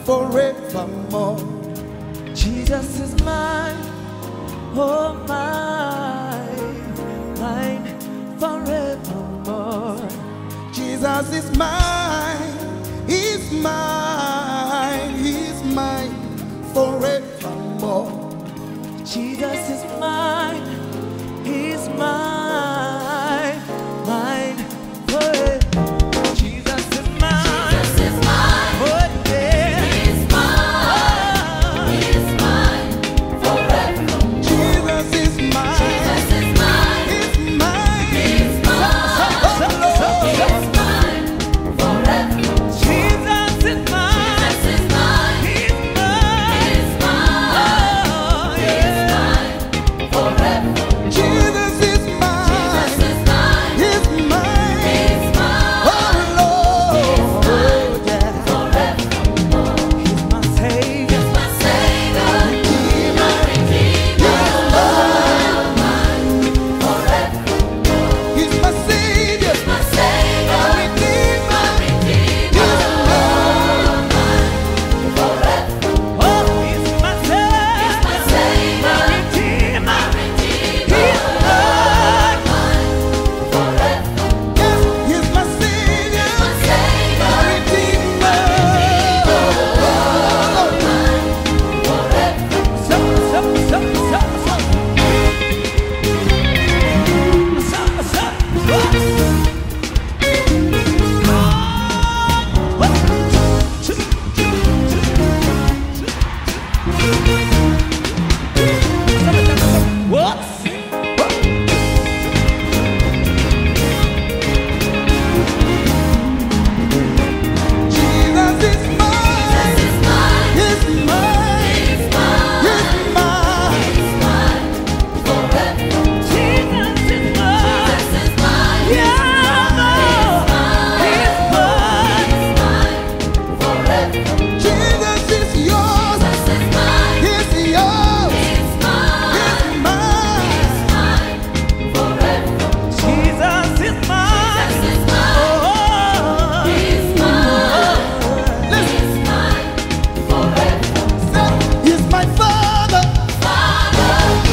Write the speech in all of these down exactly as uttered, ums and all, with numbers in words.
forevermore. Jesus is mine, oh mine, mine forevermore. Jesus is mine, He's mine, He's mine forevermore. Jesus is mine, He's mine, mine forever. Jesus is mine, Jesus is mine. oh yeah. He's mine. He's mine forever. Jesus is mine, Jesus is mine. He's mine, He's mine. oh Lord. He's mine forever. Jesus is mine, Jesus is mine. He's mine, He's mine. oh He's yeah. mine forever. Jesus is mine, Jesus is mine. He's mine, He's mine. oh Lord. He's mine forevermore. He's my Savior, My Savior, my Redeemer, mine forevermore. He's my Savior, My Savior, my Redeemer. my Redeemer, mine forevermore. oh He's my Savior, My Savior, my Redeemer, my Redeemer, He's mine. mine forevermore. Yes, He's my Savior, My Savior, my Redeemer. mine forevermore. So, so, so, so, so. So, so, what? Jesus is mine, He's mine. He's mine, He's mine. He's mine. He's mine forevermore. Jesus is mine. Jesus is mine. Yeah, He's mine. He's mine forevermore. Jesus is yours, Jesus is mine. He's yours, He's mine. He's mine. He's mine forevermore. Jesus is mine. Jesus is mine. Oh, He's mine. He's mine forevermore. He's my Father, Father,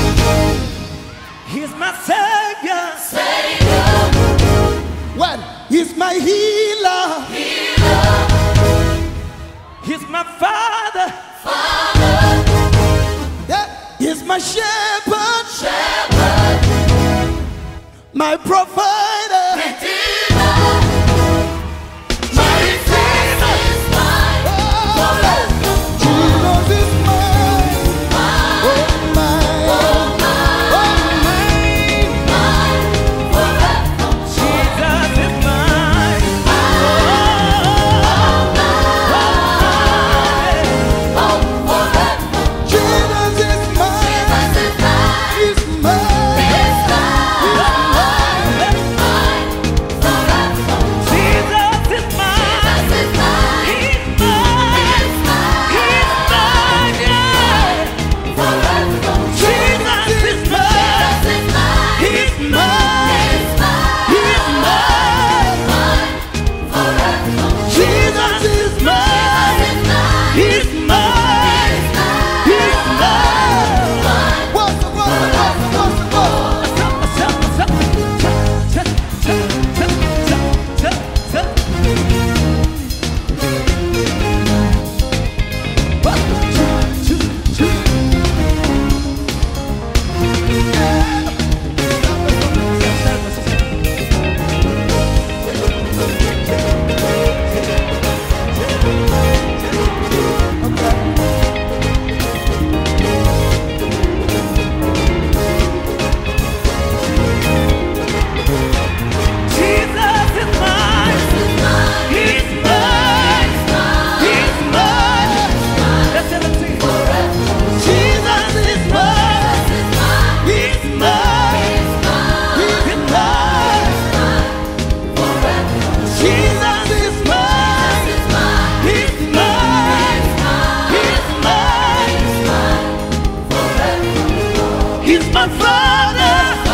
He's my Savior. Savior, what? He's my healer, Healer, He's my Father. Father, yeah. He's my shepherd, Shepherd, my provider, Redeemer, my Redeemer is mine forever. Jesus is mine, Mine, oh mine, oh mine, oh mine. mine forever. Jesus is mine. Oh forever. Jesus is mine, Jesus is mine. He's mine, He's mine. my Father.